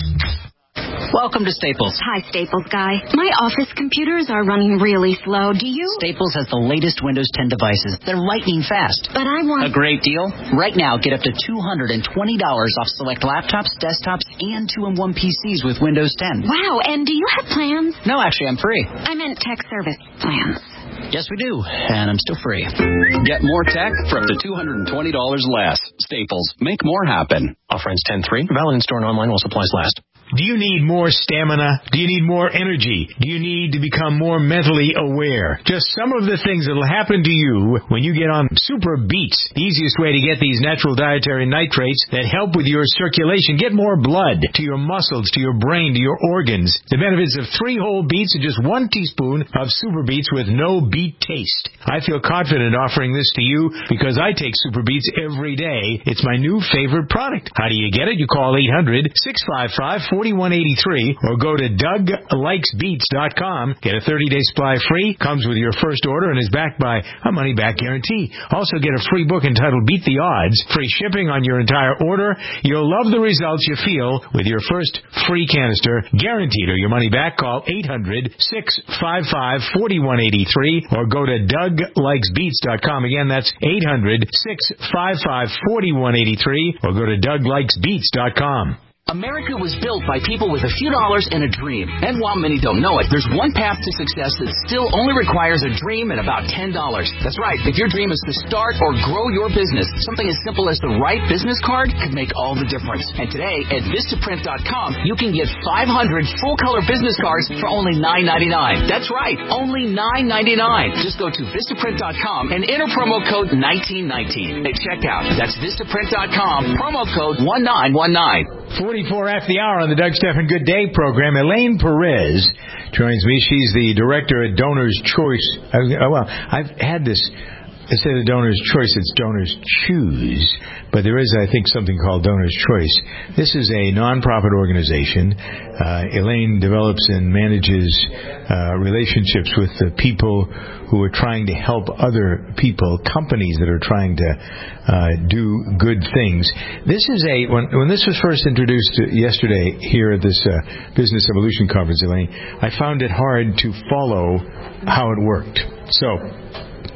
Welcome to Staples. Hi, Staples guy. My office computers are running really slow. Do you? Staples has the latest Windows ten devices. They're lightning fast. But I want... A great deal? Right now, get up to two hundred twenty dollars off select laptops, desktops, and two in one P Cs with Windows ten. Wow, and do you have plans? No, actually, I'm free. I meant tech service plans. Yes, we do, and I'm still free. Get more tech for up to two hundred twenty dollars less. Staples. Make more happen. Offer ends ten three. Valid in store and online while supplies last. Do you need more stamina? Do you need more energy? Do you need to become more mentally aware? Just some of the things that will happen to you when you get on Super Beets, the easiest way to get these natural dietary nitrates that help with your circulation. Get more blood to your muscles, to your brain, to your organs. The benefits of three whole beets and just one teaspoon of Super Beets with no beet taste. I feel confident offering this to you because I take Super Beets every day. It's my new favorite product. How do you get it? You call eight hundred, six five five, four one eight three or go to Doug Likes Beets dot com. Get a thirty-day supply free. Comes with your first order and is backed by a money-back guarantee. Also get a free book entitled Beat the Odds. Free shipping on your entire order. You'll love the results you feel with your first free canister. Guaranteed or your money back. Call eight hundred, six five five, four one eight three or go to Doug Likes Beets dot com. Again, that's eight hundred, six five five, four one eight three or go to Doug Likes Beets dot com. America was built by people with a few dollars and a dream. And while many don't know it, there's one path to success that still only requires a dream and about ten dollars. That's right. If your dream is to start or grow your business, something as simple as the right business card could make all the difference. And today at Vistaprint dot com, you can get five hundred full-color business cards for only nine ninety-nine. That's right, only nine ninety-nine. Just go to Vistaprint dot com and enter promo code nineteen nineteen at checkout. That's Vistaprint dot com, promo code one nine one nine. forty-four after the hour on the Doug Stephan Good Day program. Elaine Perez joins me. She's the director at Donors Choice. Uh, well, I've had this. Instead of Donors Choice, it's Donors Choose. But there is, I think, something called Donors Choice. This is a nonprofit organization. Uh, Elaine develops and manages uh, relationships with the people who are trying to help other people, companies that are trying to uh, do good things. This is a, when, when this was first introduced yesterday here at this uh, Business Evolution Conference, Elaine, I found it hard to follow how it worked. So,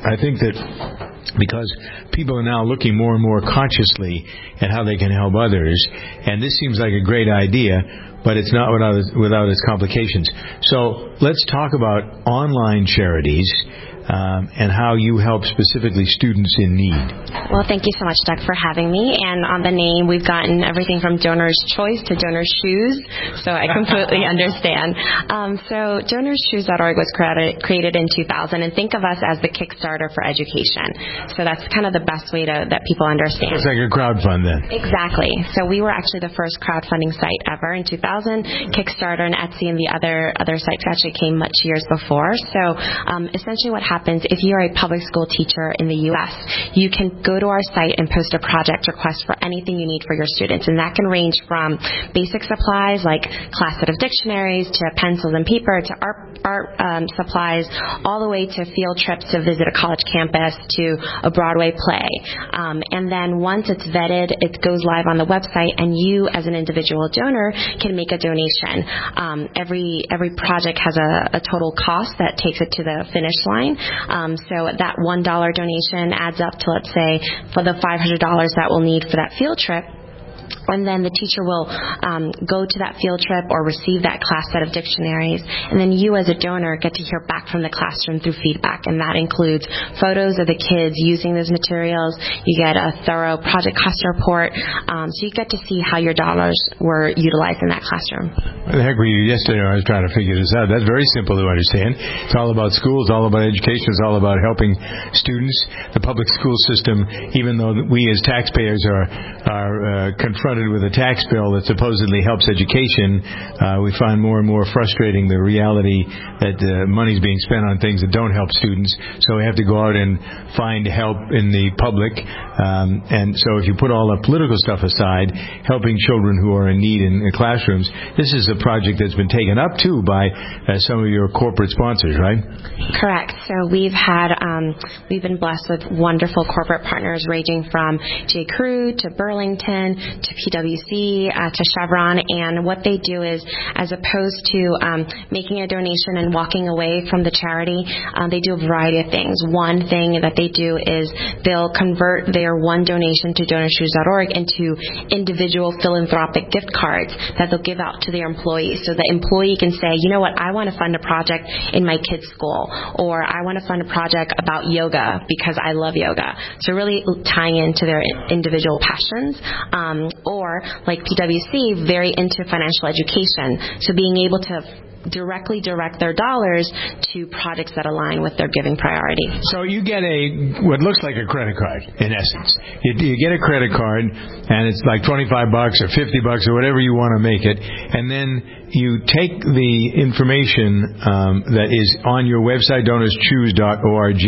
I think that because people are now looking more and more consciously at how they can help others, and this seems like a great idea, but it's not without its, without its complications. So let's talk about online charities. Um, and how you help specifically students in need. Well, thank you so much, Doug, for having me. And on the name, we've gotten everything from Donor's Choice to Donor's Shoes, so I completely understand. Um, so donors shoes dot org was created, created in two thousand, and think of us as the Kickstarter for education. So that's kind of the best way to that people understand. It's like a crowdfund then. Exactly. So we were actually the first crowdfunding site ever in two thousand. Kickstarter and Etsy and the other other sites actually came much years before. So um, essentially what happens happens if you're a public school teacher in the U S, you can go to our site and post a project request for anything you need for your students. And that can range from basic supplies like class set of dictionaries to pencils and paper to art, art um, supplies, all the way to field trips to visit a college campus to a Broadway play. Um, and then once it's vetted, it goes live on the website, and you as an individual donor can make a donation. Um, every every project has a, a total cost that takes it to the finish line. Um, so that one dollar donation adds up to, let's say, for the five hundred dollars that we'll need for that field trip. And then the teacher will um, go to that field trip or receive that class set of dictionaries. And then you as a donor get to hear back from the classroom through feedback. And that includes photos of the kids using those materials. You get a thorough project cost report. Um, so you get to see how your dollars were utilized in that classroom. What the heck were you yesterday? I was trying to figure this out. That's very simple to understand. It's all about schools, all about education. It's all about helping students. The public school system, even though we as taxpayers are, are uh, confronted with a tax bill that supposedly helps education, uh, we find more and more frustrating the reality that uh, money's being spent on things that don't help students. So we have to go out and find help in the public. Um, and so if you put all the political stuff aside, helping children who are in need in, in classrooms, this is a project that's been taken up, too, by uh, some of your corporate sponsors, right? Correct. So we've had, um, we've been blessed with wonderful corporate partners ranging from J. Crew to Burlington to P W C uh, to Chevron, and what they do is, as opposed to um, making a donation and walking away from the charity, um, they do a variety of things. One thing that they do is they'll convert their one donation to donor shoes dot org into individual philanthropic gift cards that they'll give out to their employees. So the employee can say, you know what, I want to fund a project in my kid's school, or I want to fund a project about yoga because I love yoga. So really tying into their individual passions. Um, or, like P W C, very into financial education. So being able to directly direct their dollars to projects that align with their giving priority. So you get a what looks like a credit card, in essence. You, you get a credit card, and it's like twenty-five bucks or fifty bucks or whatever you want to make it, and then you take the information um, that is on your website, donors choose dot org,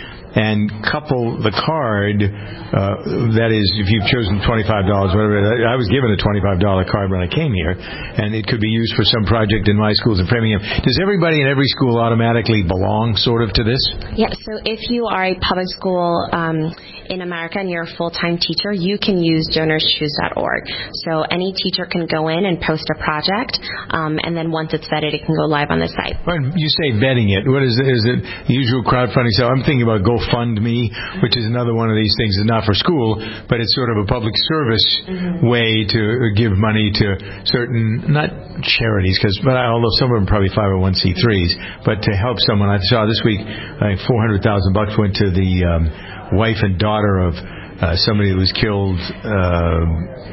and couple the card, uh, that is, if you've chosen twenty-five dollars, whatever. I was given a twenty-five dollars card when I came here, and it could be used for some project in my schools in Framingham. Does everybody in every school automatically belong sort of to this? Yeah, so if you are a public school um, in America and you're a full-time teacher, you can use donors choose dot org. So any teacher can go in and post a project, um, and then once it's vetted, it can go live on the site. When you say vetting it, what is it? Is it usual crowdfunding? So I'm thinking about GoFundMe, which is another one of these things. It's not for school, but it's sort of a public service mm-hmm. way to give money to certain, not charities, because but I, although some of them are probably five oh one c threes, but to help someone. I saw this week, I think four hundred thousand bucks went to the um, wife and daughter of uh, somebody who was killed uh,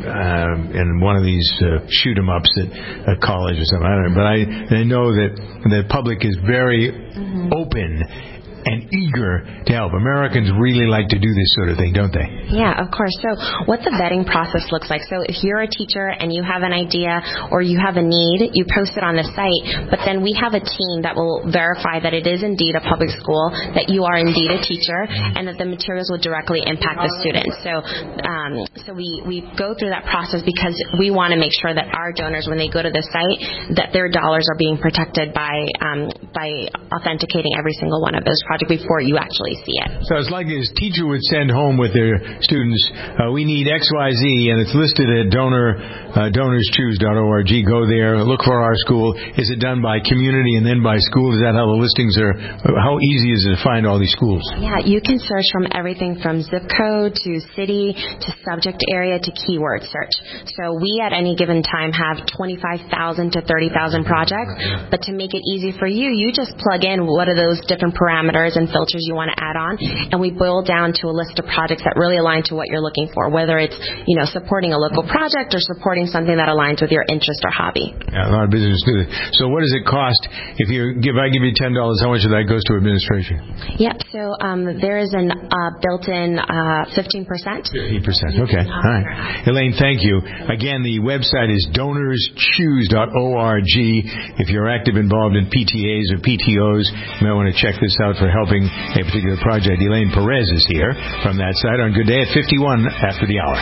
uh, in one of these uh, shoot 'em ups at a college or something. I don't know, but I, I know that the public is very mm-hmm. open and eager to help. Americans really like to do this sort of thing, don't they? Yeah, of course. So what the vetting process looks like. So if you're a teacher and you have an idea or you have a need, you post it on the site, but then we have a team that will verify that it is indeed a public school, that you are indeed a teacher, and that the materials will directly impact the students. So um, so we, we go through that process because we want to make sure that our donors, when they go to the site, that their dollars are being protected by um, by authenticating every single one of those project before you actually see it. So it's like this teacher would send home with their students, uh, we need X Y Z, and it's listed at donor, uh, donors choose dot org. Go there, look for our school. Is it done by community and then by school? Is that how the listings are? How easy is it to find all these schools? Yeah, you can search from everything from zip code to city to subject area to keyword search. So we at any given time have twenty-five thousand to thirty thousand projects, but to make it easy for you, you just plug in what are those different parameters and filters you want to add on, and we boil down to a list of projects that really align to what you're looking for, whether it's, you know, supporting a local project or supporting something that aligns with your interest or hobby. Yeah, a lot of businesses do that. So what does it cost if you give I give you ten dollars? How much of that goes to administration? Yep. So um, there is an uh, built-in uh, fifteen percent. fifteen percent. Okay. All right. Elaine, thank you. Again, the website is donors choose dot org. If you're active involved in P T As or P T Os, you might want to check this out for helping a particular project. Elaine Perez is here from that side on Good Day at fifty-one after the hour.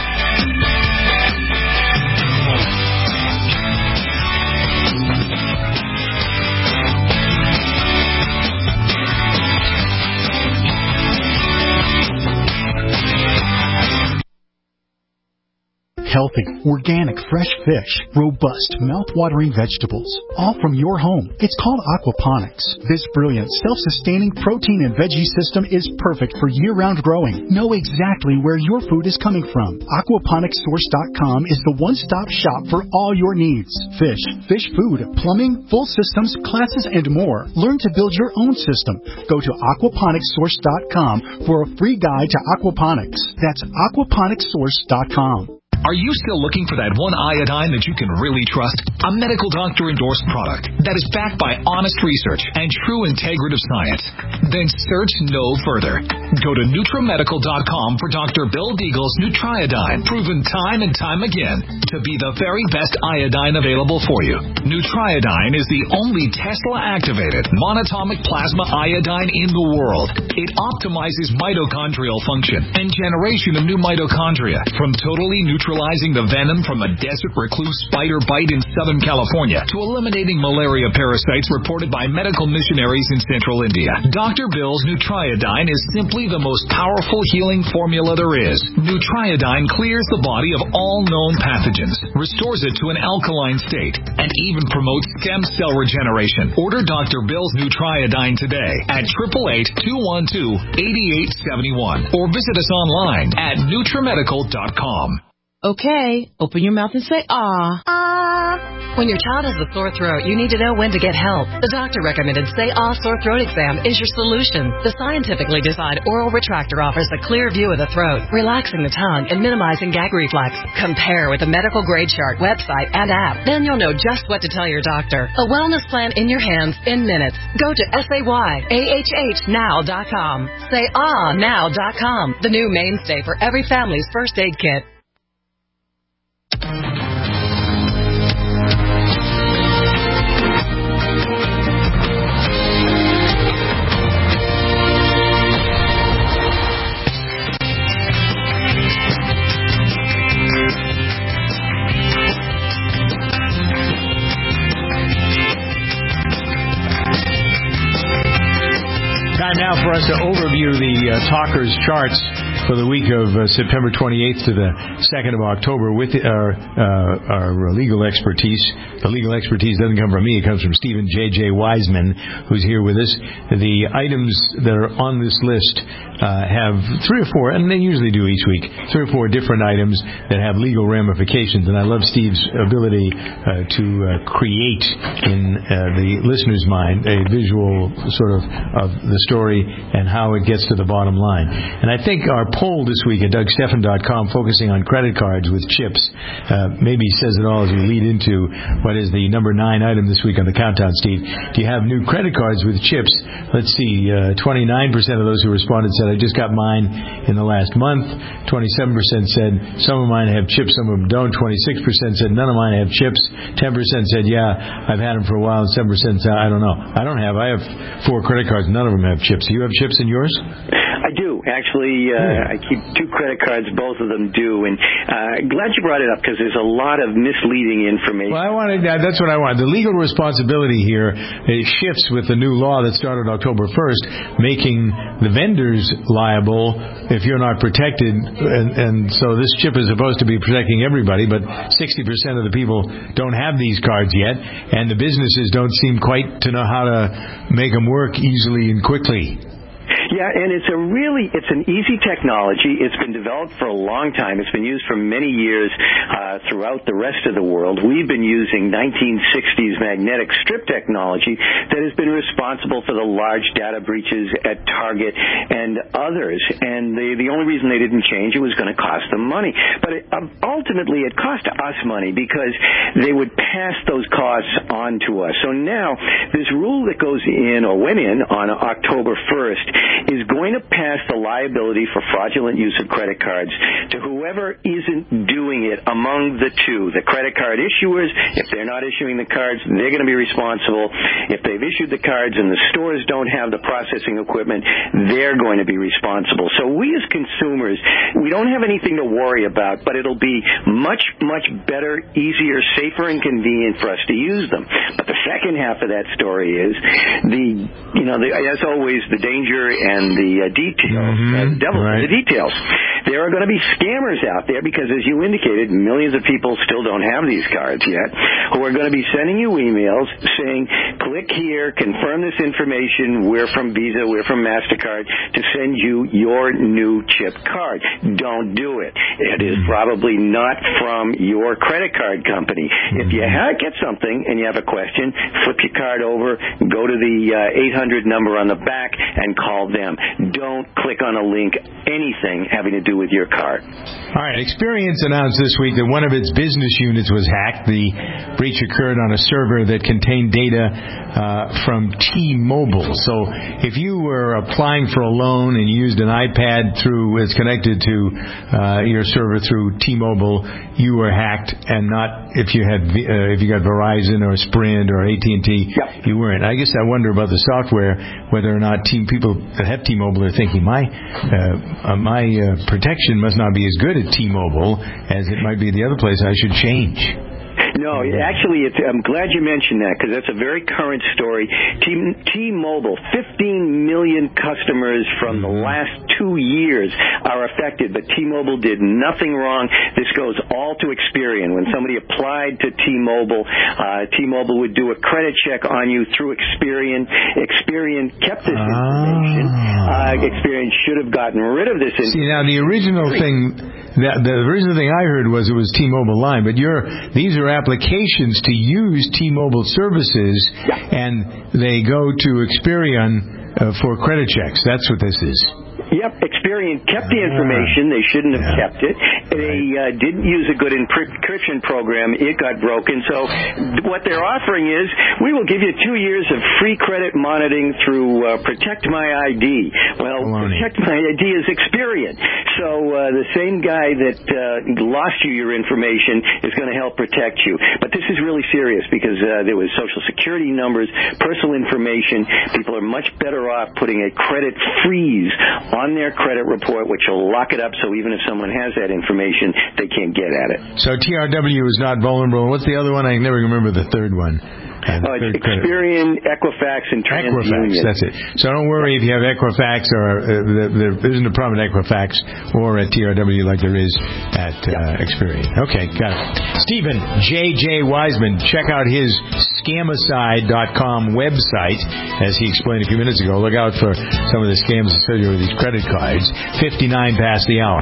Healthy, organic, fresh fish, robust, mouth-watering vegetables, all from your home. It's called aquaponics. This brilliant, self-sustaining protein and veggie system is perfect for year-round growing. Know exactly where your food is coming from. aquaponics source dot com is the one-stop shop for all your needs. Fish, fish food, plumbing, full systems, classes, and more. Learn to build your own system. Go to aquaponics source dot com for a free guide to aquaponics. That's aquaponics source dot com. Are you still looking for that one iodine that you can really trust? A medical doctor-endorsed product that is backed by honest research and true integrative science? Then search no further. Go to NutriMedical dot com for Doctor Bill Deagle's Nutriodine, proven time and time again to be the very best iodine available for you. Nutriodine is the only Tesla-activated monatomic plasma iodine in the world. It optimizes mitochondrial function and generation of new mitochondria from totally neutralizing the venom from a desert recluse spider bite in Southern California to eliminating malaria parasites reported by medical missionaries in Central India. Doctor Bill's Nutriodine is simply the most powerful healing formula there is. Nutriodine clears the body of all known pathogens, restores it to an alkaline state, and even promotes stem cell regeneration. Order Doctor Bill's Nutriodine today at eight eight eight, two one two, eight eight seven one or visit us online at NutriMedical dot com. Okay, open your mouth and say ah. Ah. When your child has a sore throat, you need to know when to get help. The doctor recommended Say Ah Sore Throat Exam is your solution. The scientifically designed oral retractor offers a clear view of the throat, relaxing the tongue and minimizing gag reflex. Compare with the medical grade chart, website, and app. Then you'll know just what to tell your doctor. A wellness plan in your hands in minutes. Go to say ah now dot com. say ah now dot com, the new mainstay for every family's first aid kit. Time now for us to overview the uh, Talkers charts for the week of uh, September twenty-eighth to the second of October with our, uh, our legal expertise. The legal expertise doesn't come from me. It comes from Stephen J J. Wiseman, who's here with us. The items that are on this list uh, have three or four, and they usually do each week, three or four different items that have legal ramifications. And I love Steve's ability uh, to uh, create in uh, the listener's mind a visual sort of of the story and how it gets to the bottom line. And I think our poll this week at Doug Stephan dot com focusing on credit cards with chips uh, maybe says it all as we lead into what is the number nine item this week on the countdown, Steve. Do you have new credit cards with chips? Let's see, uh, twenty-nine percent of those who responded said, I just got mine in the last month. twenty-seven percent said, some of mine have chips, some of them don't. twenty-six percent said, none of mine have chips. ten percent said, yeah, I've had them for a while. And seven percent said, I don't know. I don't have. I have four credit cards. None of them have chips. Do you have chips in yours? I do. Actually, uh, I keep two credit cards, both of them do. And uh, glad you brought it up because there's a lot of misleading information. Well, I wanted that. That's what I want. The legal responsibility here it shifts with the new law that started October first, making the vendors liable if you're not protected. And, and so this chip is supposed to be protecting everybody, but sixty percent of the people don't have these cards yet, and the businesses don't seem quite to know how to make them work easily and quickly. Yeah, and it's a really, it's an easy technology. It's been developed for a long time. It's been used for many years uh, throughout the rest of the world. We've been using nineteen sixties magnetic strip technology that has been responsible for the large data breaches at Target and others. And the, the only reason they didn't change it was going to cost them money. But it, um, ultimately, it cost us money because they would pass those costs on to us. So now, this rule that goes in, or went in, on October first, is going to pass the liability for fraudulent use of credit cards to whoever isn't doing it among the two. The credit card issuers, if they're not issuing the cards, they're going to be responsible. If they've issued the cards and the stores don't have the processing equipment, they're going to be responsible. So we as consumers, we don't have anything to worry about, but it'll be much, much better, easier, safer, and convenient for us to use them. But the second half of that story is the, you know, the, as always, the danger and the uh, details, mm-hmm. uh, the devil right. the details. There are going to be scammers out there because, as you indicated, millions of people still don't have these cards yet, who are going to be sending you emails saying, click here, confirm this information, we're from Visa, we're from MasterCard, to send you your new chip card. Don't do it. It is probably not from your credit card company. If you have, get something and you have a question, flip your card over, go to the uh, eight hundred number on the back, and call them. Don't click on a link, anything having to do with your card. All right. Experience announced this week that one of its business units was hacked. The breach occurred on a server that contained data uh, from T-Mobile. So if you were applying for a loan and you used an iPad through, it's connected to uh, your server through T-Mobile, you were hacked, and not if you had uh, if you got Verizon or Sprint or A T and T, yep. you weren't. I guess I wonder about the software, whether or not team people that have T-Mobile are thinking my uh, uh, my uh, protection must not be as good at T-Mobile as it might be the other place. I should change. No, actually, it's, I'm glad you mentioned that because that's a very current story. T- T-Mobile, fifteen million customers from the last two years are affected, but T-Mobile did nothing wrong. This goes all to Experian. When somebody applied to T-Mobile, uh, T-Mobile would do a credit check on you through Experian. Experian kept this information. Uh, Experian should have gotten rid of this information. See, now the original thing, the, the original thing I heard was it was T-Mobile line, but you're, these are applications to use T-Mobile services, yeah. and they go to Experian uh, for credit checks. That's what this is. Yep, Experian kept the information. They shouldn't have yeah. kept it. They uh, didn't use a good encryption program. It got broken. So what they're offering is, we will give you two years of free credit monitoring through uh, Protect My I D. Well, Baloney. Protect My I D is Experian. So uh, the same guy that uh, lost you your information is going to help protect you. But this is really serious because uh, there was Social Security numbers, personal information. People are much better off putting a credit freeze on their credit report, which will lock it up so even if someone has that information, they can't get at it. So T R W is not vulnerable. What's the other one? I never remember the third one. Uh, oh, it's Experian, Equifax, and TransUnion. Equifax, that's it. So don't worry if you have Equifax, or uh, there isn't a problem at Equifax or at T R W like there is at uh, Experian. Okay, got it. Stephen J J Wiseman, check out his scamicide dot com website, as he explained a few minutes ago. Look out for some of the scams associated with these credit cards. fifty-nine past the hour.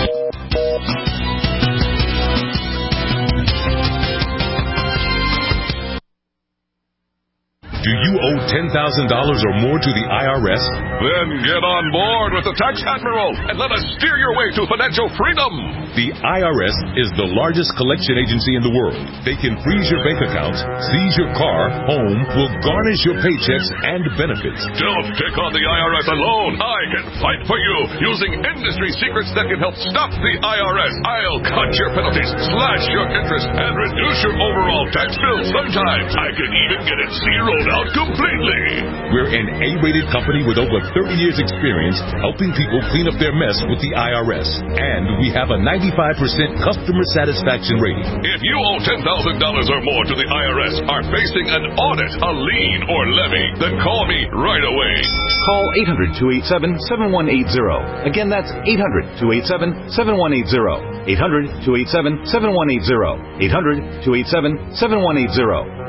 Do you owe ten thousand dollars or more to the I R S? Then get on board with the Tax Admiral and let us steer your way to financial freedom. The I R S is the largest collection agency in the world. They can freeze your bank accounts, seize your car, home, will garnish your paychecks and benefits. Don't take on the I R S alone. I can fight for you using industry secrets that can help stop the I R S. I'll cut your penalties, slash your interest, and reduce your overall tax bill. Sometimes I can even get it zeroed out completely. We're an A-rated company with over thirty years experience helping people clean up their mess with the I R S. And we have a ninety-five percent customer satisfaction rating. If you owe ten thousand dollars or more to the I R S, are facing an audit, a lien, or levy, then call me right away. Call eight hundred, two eight seven, seven one eight zero. Again, that's eight hundred, two eight seven, seven one eight zero. eight hundred, two eight seven, seven one eight zero. eight hundred, two eight seven, seven one eight zero.